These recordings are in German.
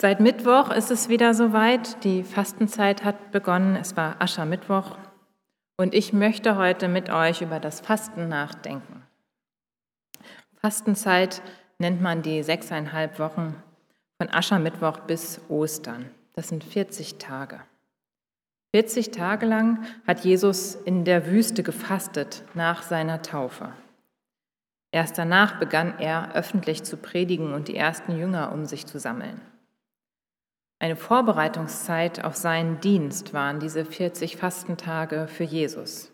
Seit Mittwoch ist es wieder soweit. Die Fastenzeit hat begonnen. Es war Aschermittwoch. Und ich möchte heute mit euch über das Fasten nachdenken. Fastenzeit nennt man die 6,5 Wochen von Aschermittwoch bis Ostern. Das sind 40 Tage. 40 Tage lang hat Jesus in der Wüste gefastet nach seiner Taufe. Erst danach begann er öffentlich zu predigen und die ersten Jünger um sich zu sammeln. Eine Vorbereitungszeit auf seinen Dienst waren diese 40 Fastentage für Jesus.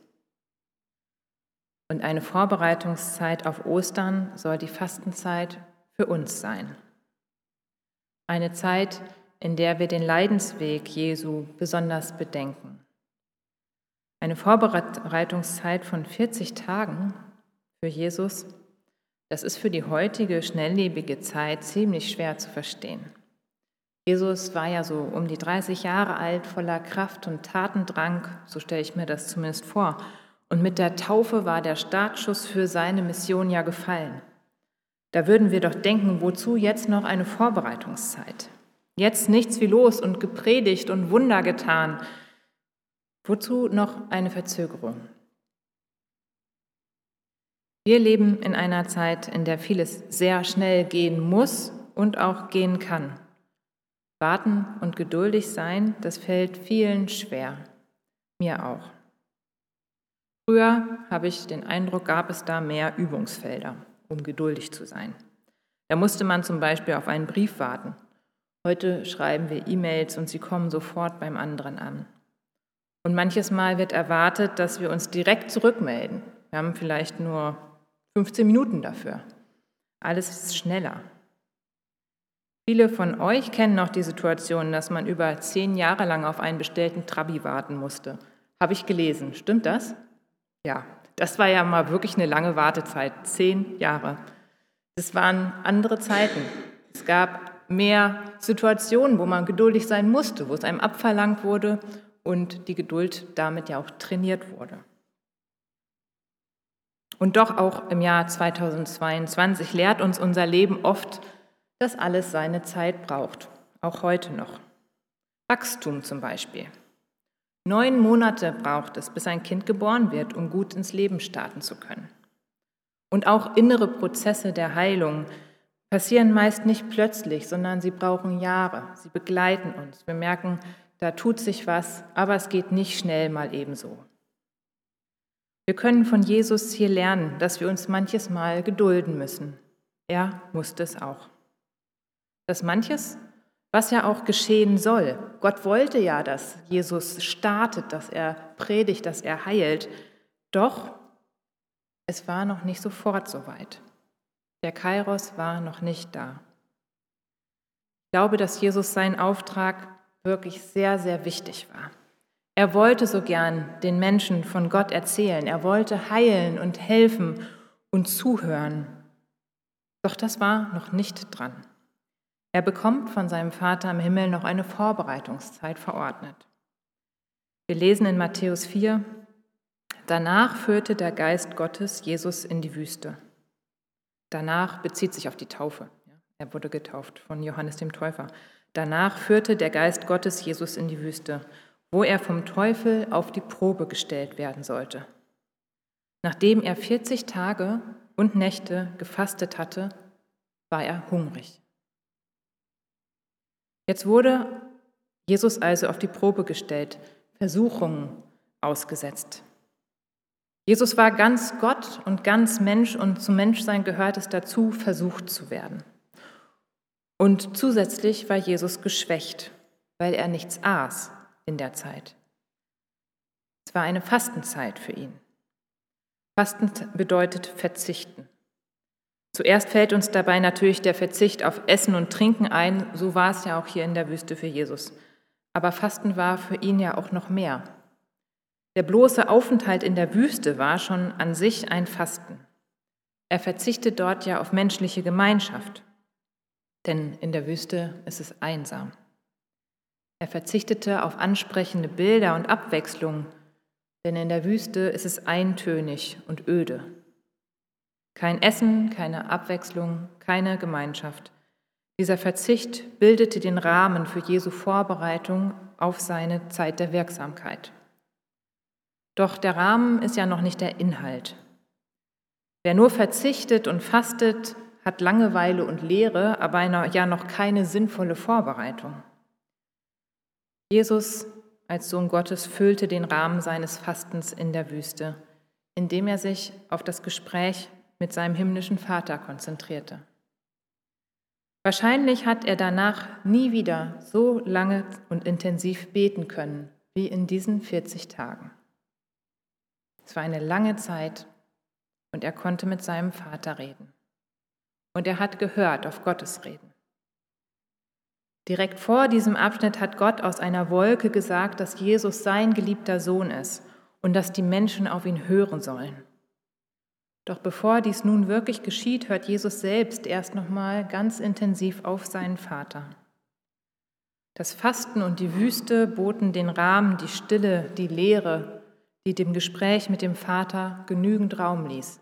Und eine Vorbereitungszeit auf Ostern soll die Fastenzeit für uns sein. Eine Zeit, in der wir den Leidensweg Jesu besonders bedenken. Eine Vorbereitungszeit von 40 Tagen für Jesus, das ist für die heutige schnelllebige Zeit ziemlich schwer zu verstehen. Jesus war ja so um die 30 Jahre alt, voller Kraft und Tatendrang, so stelle ich mir das zumindest vor. Und mit der Taufe war der Startschuss für seine Mission ja gefallen. Da würden wir doch denken, wozu jetzt noch eine Vorbereitungszeit? Jetzt nichts wie los und gepredigt und Wunder getan. Wozu noch eine Verzögerung? Wir leben in einer Zeit, in der vieles sehr schnell gehen muss und auch gehen kann. Warten und geduldig sein, das fällt vielen schwer, mir auch. Früher habe ich den Eindruck, gab es da mehr Übungsfelder, um geduldig zu sein. Da musste man zum Beispiel auf einen Brief warten. Heute schreiben wir E-Mails und sie kommen sofort beim anderen an. Und manches Mal wird erwartet, dass wir uns direkt zurückmelden. Wir haben vielleicht nur 15 Minuten dafür. Alles ist schneller. Viele von euch kennen noch die Situation, dass man über 10 Jahre lang auf einen bestellten Trabi warten musste. Habe ich gelesen. Stimmt das? Ja, das war ja mal wirklich eine lange Wartezeit. 10 Jahre. Das waren andere Zeiten. Es gab mehr Situationen, wo man geduldig sein musste, wo es einem abverlangt wurde und die Geduld damit ja auch trainiert wurde. Und doch auch im Jahr 2022 lehrt uns unser Leben oft, dass alles seine Zeit braucht, auch heute noch. Wachstum zum Beispiel. 9 Monate braucht es, bis ein Kind geboren wird, um gut ins Leben starten zu können. Und auch innere Prozesse der Heilung passieren meist nicht plötzlich, sondern sie brauchen Jahre. Sie begleiten uns. Wir merken, da tut sich was, aber es geht nicht schnell mal ebenso. Wir können von Jesus hier lernen, dass wir uns manches Mal gedulden müssen. Er musste es auch. Dass manches, was ja auch geschehen soll, Gott wollte ja, dass Jesus startet, dass er predigt, dass er heilt, doch es war noch nicht sofort soweit. Der Kairos war noch nicht da. Ich glaube, dass Jesus sein Auftrag wirklich sehr, sehr wichtig war. Er wollte so gern den Menschen von Gott erzählen. Er wollte heilen und helfen und zuhören. Doch das war noch nicht dran. Er bekommt von seinem Vater im Himmel noch eine Vorbereitungszeit verordnet. Wir lesen in Matthäus 4, danach führte der Geist Gottes Jesus in die Wüste. Danach bezieht sich auf die Taufe. Er wurde getauft von Johannes dem Täufer. Danach führte der Geist Gottes Jesus in die Wüste, wo er vom Teufel auf die Probe gestellt werden sollte. Nachdem er 40 Tage und Nächte gefastet hatte, war er hungrig. Jetzt wurde Jesus also auf die Probe gestellt, Versuchungen ausgesetzt. Jesus war ganz Gott und ganz Mensch und zum Menschsein gehört es dazu, versucht zu werden. Und zusätzlich war Jesus geschwächt, weil er nichts aß in der Zeit. Es war eine Fastenzeit für ihn. Fasten bedeutet verzichten. Zuerst fällt uns dabei natürlich der Verzicht auf Essen und Trinken ein, so war es ja auch hier in der Wüste für Jesus. Aber Fasten war für ihn ja auch noch mehr. Der bloße Aufenthalt in der Wüste war schon an sich ein Fasten. Er verzichtet dort ja auf menschliche Gemeinschaft, denn in der Wüste ist es einsam. Er verzichtete auf ansprechende Bilder und Abwechslung, denn in der Wüste ist es eintönig und öde. Kein Essen, keine Abwechslung, keine Gemeinschaft. Dieser Verzicht bildete den Rahmen für Jesu Vorbereitung auf seine Zeit der Wirksamkeit. Doch der Rahmen ist ja noch nicht der Inhalt. Wer nur verzichtet und fastet, hat Langeweile und Leere, aber ja noch keine sinnvolle Vorbereitung. Jesus als Sohn Gottes füllte den Rahmen seines Fastens in der Wüste, indem er sich auf das Gespräch mit seinem himmlischen Vater konzentrierte. Wahrscheinlich hat er danach nie wieder so lange und intensiv beten können wie in diesen 40 Tagen. Es war eine lange Zeit und er konnte mit seinem Vater reden. Und er hat gehört auf Gottes Reden. Direkt vor diesem Abschnitt hat Gott aus einer Wolke gesagt, dass Jesus sein geliebter Sohn ist und dass die Menschen auf ihn hören sollen. Doch bevor dies nun wirklich geschieht, hört Jesus selbst erst nochmal ganz intensiv auf seinen Vater. Das Fasten und die Wüste boten den Rahmen, die Stille, die Leere, die dem Gespräch mit dem Vater genügend Raum ließ.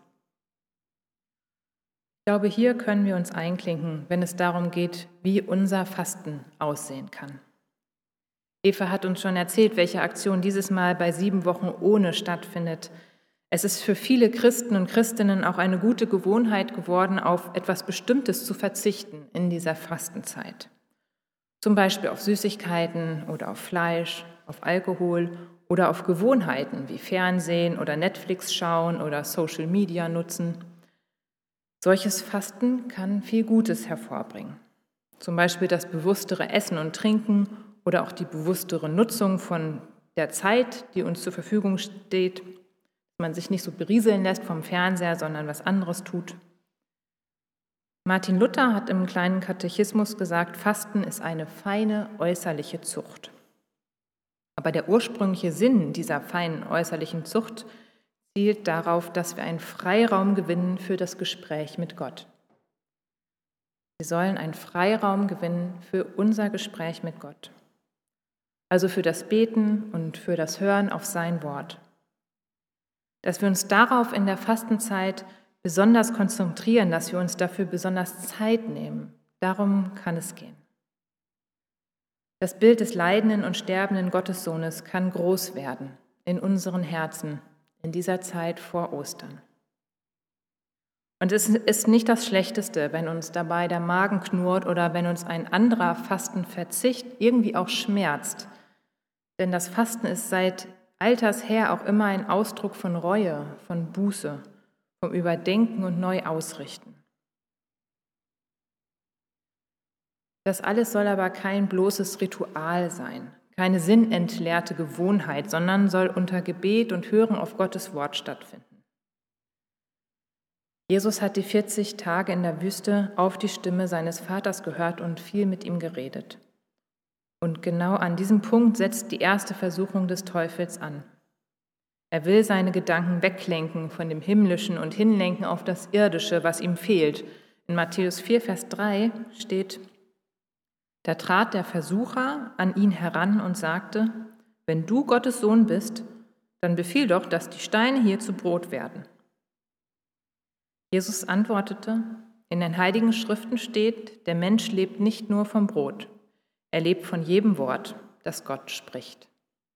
Ich glaube, hier können wir uns einklinken, wenn es darum geht, wie unser Fasten aussehen kann. Eva hat uns schon erzählt, welche Aktion dieses Mal bei 7 Wochen ohne stattfindet. Es ist für viele Christen und Christinnen auch eine gute Gewohnheit geworden, auf etwas Bestimmtes zu verzichten in dieser Fastenzeit. Zum Beispiel auf Süßigkeiten oder auf Fleisch, auf Alkohol oder auf Gewohnheiten wie Fernsehen oder Netflix schauen oder Social Media nutzen. Solches Fasten kann viel Gutes hervorbringen. Zum Beispiel das bewusstere Essen und Trinken oder auch die bewusstere Nutzung von der Zeit, die uns zur Verfügung steht, dass man sich nicht so berieseln lässt vom Fernseher, sondern was anderes tut. Martin Luther hat im kleinen Katechismus gesagt, Fasten ist eine feine äußerliche Zucht. Aber der ursprüngliche Sinn dieser feinen äußerlichen Zucht zielt darauf, dass wir einen Freiraum gewinnen für das Gespräch mit Gott. Wir sollen einen Freiraum gewinnen für unser Gespräch mit Gott. Also für das Beten und für das Hören auf sein Wort. Dass wir uns darauf in der Fastenzeit besonders konzentrieren, dass wir uns dafür besonders Zeit nehmen. Darum kann es gehen. Das Bild des leidenden und sterbenden Gottessohnes kann groß werden in unseren Herzen in dieser Zeit vor Ostern. Und es ist nicht das Schlechteste, wenn uns dabei der Magen knurrt oder wenn uns ein anderer Fastenverzicht irgendwie auch schmerzt. Denn das Fasten ist seit alters her auch immer ein Ausdruck von Reue, von Buße, vom Überdenken und Neuausrichten. Das alles soll aber kein bloßes Ritual sein, keine sinnentleerte Gewohnheit, sondern soll unter Gebet und Hören auf Gottes Wort stattfinden. Jesus hat die 40 Tage in der Wüste auf die Stimme seines Vaters gehört und viel mit ihm geredet. Und genau an diesem Punkt setzt die erste Versuchung des Teufels an. Er will seine Gedanken weglenken von dem Himmlischen und hinlenken auf das Irdische, was ihm fehlt. In Matthäus 4, Vers 3 steht: Da trat der Versucher an ihn heran und sagte: Wenn du Gottes Sohn bist, dann befiehl doch, dass die Steine hier zu Brot werden. Jesus antwortete: In den Heiligen Schriften steht, der Mensch lebt nicht nur vom Brot, er lebt von jedem Wort, das Gott spricht.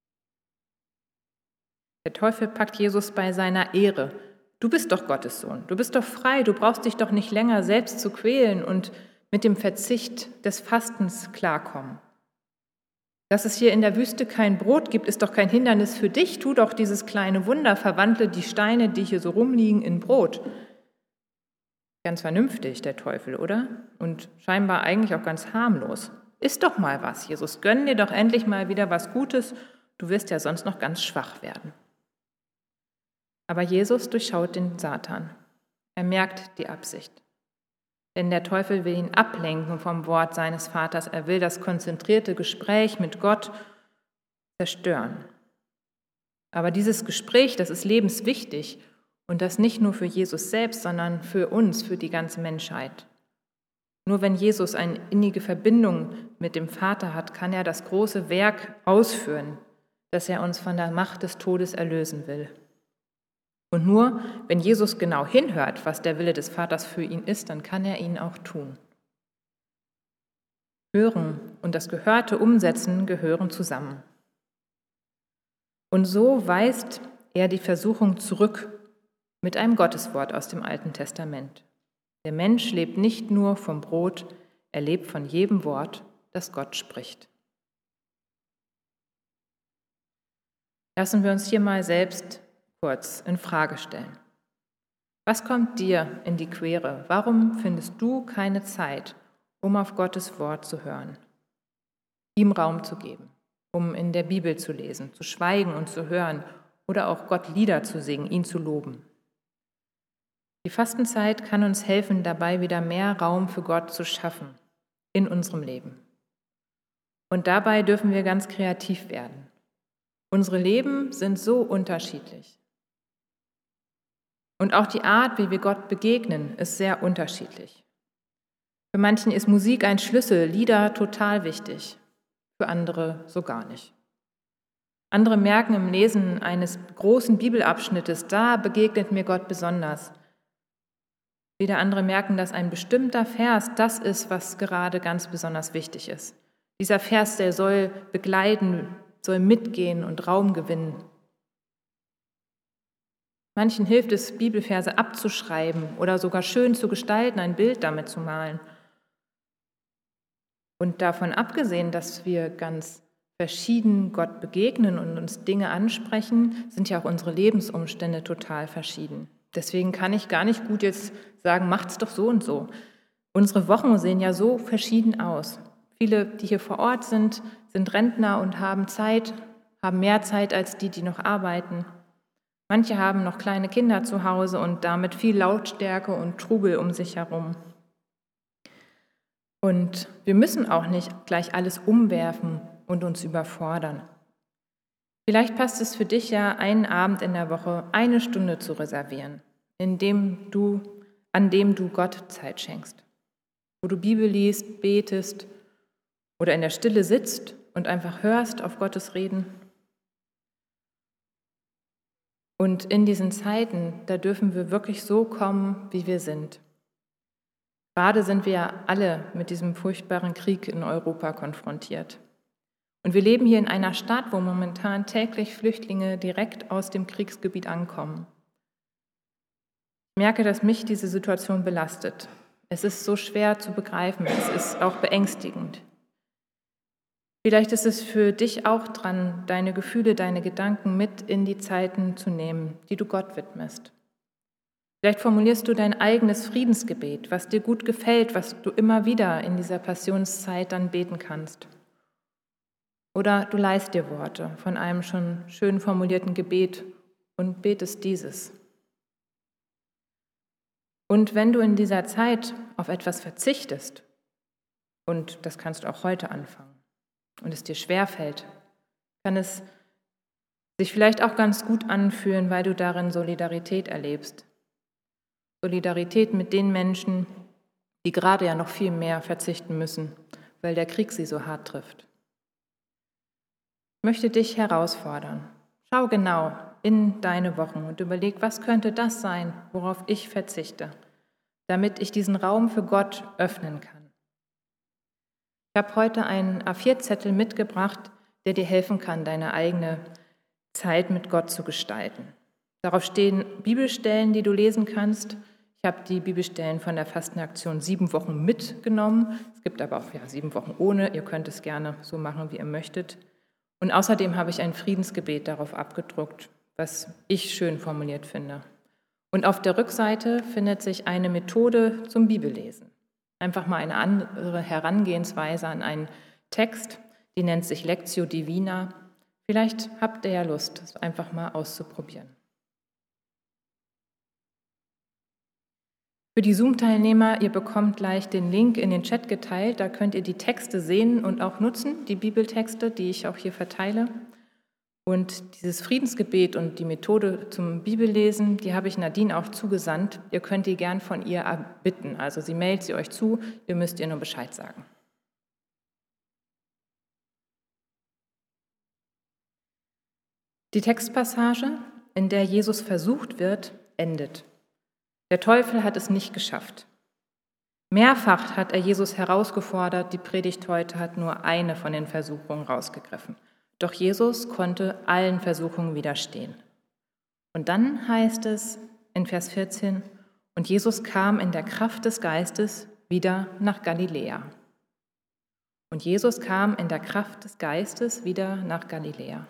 Der Teufel packt Jesus bei seiner Ehre. Du bist doch Gottes Sohn, du bist doch frei, du brauchst dich doch nicht länger selbst zu quälen und mit dem Verzicht des Fastens klarkommen. Dass es hier in der Wüste kein Brot gibt, ist doch kein Hindernis für dich. Tu doch dieses kleine Wunder, verwandle die Steine, die hier so rumliegen, in Brot. Ganz vernünftig, der Teufel, oder? Und scheinbar eigentlich auch ganz harmlos. Iss doch mal was, Jesus, gönn dir doch endlich mal wieder was Gutes. Du wirst ja sonst noch ganz schwach werden. Aber Jesus durchschaut den Satan. Er merkt die Absicht. Denn der Teufel will ihn ablenken vom Wort seines Vaters. Er will das konzentrierte Gespräch mit Gott zerstören. Aber dieses Gespräch, das ist lebenswichtig. Und das nicht nur für Jesus selbst, sondern für uns, für die ganze Menschheit. Nur wenn Jesus eine innige Verbindung mit dem Vater hat, kann er das große Werk ausführen, dass er uns von der Macht des Todes erlösen will. Und nur wenn Jesus genau hinhört, was der Wille des Vaters für ihn ist, dann kann er ihn auch tun. Hören und das Gehörte umsetzen gehören zusammen. Und so weist er die Versuchung zurück mit einem Gotteswort aus dem Alten Testament. Der Mensch lebt nicht nur vom Brot, er lebt von jedem Wort, das Gott spricht. Lassen wir uns hier mal selbst kurz in Frage stellen. Was kommt dir in die Quere? Warum findest du keine Zeit, um auf Gottes Wort zu hören, ihm Raum zu geben, um in der Bibel zu lesen, zu schweigen und zu hören oder auch Gott Lieder zu singen, ihn zu loben? Die Fastenzeit kann uns helfen, dabei wieder mehr Raum für Gott zu schaffen in unserem Leben. Und dabei dürfen wir ganz kreativ werden. Unsere Leben sind so unterschiedlich. Und auch die Art, wie wir Gott begegnen, ist sehr unterschiedlich. Für manchen ist Musik ein Schlüssel, Lieder total wichtig, für andere so gar nicht. Andere merken im Lesen eines großen Bibelabschnittes, da begegnet mir Gott besonders. Wieder andere merken, dass ein bestimmter Vers das ist, was gerade ganz besonders wichtig ist. Dieser Vers, der soll begleiten, soll mitgehen und Raum gewinnen. Manchen hilft es, Bibelverse abzuschreiben oder sogar schön zu gestalten, ein Bild damit zu malen. Und davon abgesehen, dass wir ganz verschieden Gott begegnen und uns Dinge ansprechen, sind ja auch unsere Lebensumstände total verschieden. Deswegen kann ich gar nicht gut jetzt sagen, macht's doch so und so. Unsere Wochen sehen ja so verschieden aus. Viele, die hier vor Ort sind, sind Rentner und haben Zeit, haben mehr Zeit als die, die noch arbeiten. Manche haben noch kleine Kinder zu Hause und damit viel Lautstärke und Trubel um sich herum. Und wir müssen auch nicht gleich alles umwerfen und uns überfordern. Vielleicht passt es für dich ja, einen Abend in der Woche 1 Stunde zu reservieren, an dem du Gott Zeit schenkst, wo du Bibel liest, betest oder in der Stille sitzt und einfach hörst auf Gottes Reden. Und in diesen Zeiten, da dürfen wir wirklich so kommen, wie wir sind. Gerade sind wir ja alle mit diesem furchtbaren Krieg in Europa konfrontiert. Und wir leben hier in einer Stadt, wo momentan täglich Flüchtlinge direkt aus dem Kriegsgebiet ankommen. Ich merke, dass mich diese Situation belastet. Es ist so schwer zu begreifen, es ist auch beängstigend. Vielleicht ist es für dich auch dran, deine Gefühle, deine Gedanken mit in die Zeiten zu nehmen, die du Gott widmest. Vielleicht formulierst du dein eigenes Friedensgebet, was dir gut gefällt, was du immer wieder in dieser Passionszeit dann beten kannst. Oder du leihst dir Worte von einem schon schön formulierten Gebet und betest dieses. Und wenn du in dieser Zeit auf etwas verzichtest, und das kannst du auch heute anfangen, und es dir schwerfällt, kann es sich vielleicht auch ganz gut anfühlen, weil du darin Solidarität erlebst. Solidarität mit den Menschen, die gerade ja noch viel mehr verzichten müssen, weil der Krieg sie so hart trifft. Ich möchte dich herausfordern. Schau genau in deine Wochen und überleg, was könnte das sein, worauf ich verzichte, damit ich diesen Raum für Gott öffnen kann. Ich habe heute einen A4-Zettel mitgebracht, der dir helfen kann, deine eigene Zeit mit Gott zu gestalten. Darauf stehen Bibelstellen, die du lesen kannst. Ich habe die Bibelstellen von der Fastenaktion 7 Wochen mitgenommen. Es gibt aber auch 7 Wochen ohne. Ihr könnt es gerne so machen, wie ihr möchtet. Und außerdem habe ich ein Friedensgebet darauf abgedruckt, was ich schön formuliert finde. Und auf der Rückseite findet sich eine Methode zum Bibellesen. Einfach mal eine andere Herangehensweise an einen Text, die nennt sich Lectio Divina. Vielleicht habt ihr ja Lust, es einfach mal auszuprobieren. Für die Zoom-Teilnehmer, ihr bekommt gleich den Link in den Chat geteilt, da könnt ihr die Texte sehen und auch nutzen, die Bibeltexte, die ich auch hier verteile. Und dieses Friedensgebet und die Methode zum Bibellesen, die habe ich Nadine auch zugesandt. Ihr könnt die gern von ihr erbitten, also sie mailt sie euch zu, ihr müsst ihr nur Bescheid sagen. Die Textpassage, in der Jesus versucht wird, endet. Der Teufel hat es nicht geschafft. Mehrfach hat er Jesus herausgefordert, die Predigt heute hat nur eine von den Versuchungen rausgegriffen. Doch Jesus konnte allen Versuchungen widerstehen. Und dann heißt es in Vers 14, und Jesus kam in der Kraft des Geistes wieder nach Galiläa. Und Jesus kam in der Kraft des Geistes wieder nach Galiläa.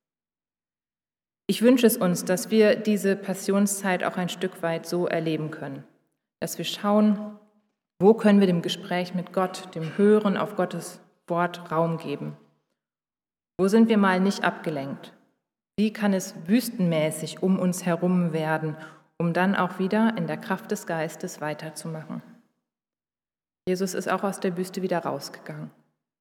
Ich wünsche es uns, dass wir diese Passionszeit auch ein Stück weit so erleben können, dass wir schauen, wo können wir dem Gespräch mit Gott, dem Hören auf Gottes Wort Raum geben? Wo sind wir mal nicht abgelenkt? Wie kann es wüstenmäßig um uns herum werden, um dann auch wieder in der Kraft des Geistes weiterzumachen? Jesus ist auch aus der Wüste wieder rausgegangen.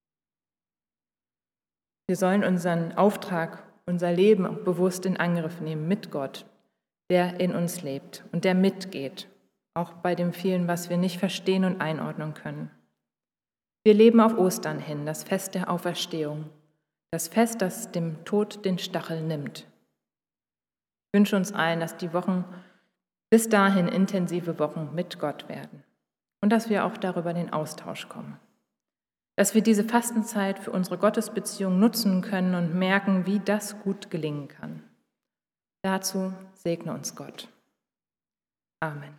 Wir sollen unseren Auftrag, unser Leben bewusst in Angriff nehmen mit Gott, der in uns lebt und der mitgeht, auch bei dem vielen, was wir nicht verstehen und einordnen können. Wir leben auf Ostern hin, das Fest der Auferstehung, das Fest, das dem Tod den Stachel nimmt. Ich wünsche uns allen, dass die Wochen bis dahin intensive Wochen mit Gott werden und dass wir auch darüber in den Austausch kommen. Dass wir diese Fastenzeit für unsere Gottesbeziehung nutzen können und merken, wie das gut gelingen kann. Dazu segne uns Gott. Amen.